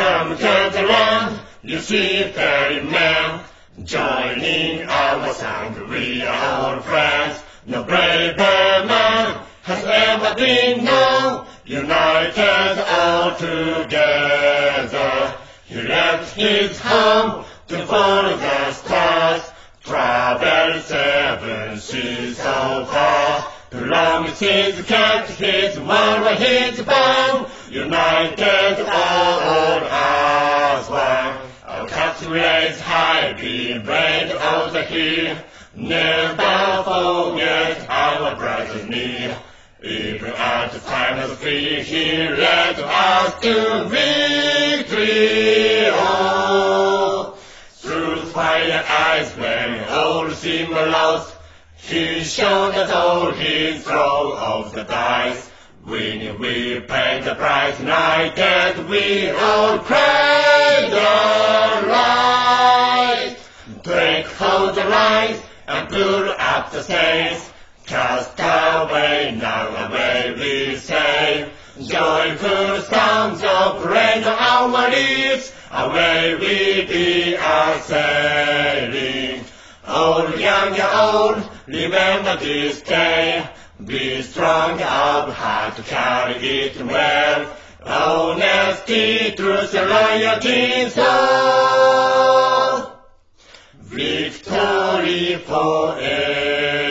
Come to the land, you seafaring men, joining our song, we are all friends. No braver man has ever been known, united all together. He left his home to follow the stars, traveled 7 seas so far. The longest he's kept his word or his bond, united all as one. Our caps raised high, being brave of the hill, never forget our brother's need. Even at the time of fear, he led us to victory. Oh, through fire eyes when all seemed lost, he showed us all his throw of the dice. Winning we paid the price, united we all cried arise. Take hold the lines and pull up the sails, cast away, now away we sail. Joyful sounds of rain on our lips, away we be a-sailing. Old, young, old, remember this day. Be strong of heart to carry it well. Honesty, truth, and loyalty, so victory forever.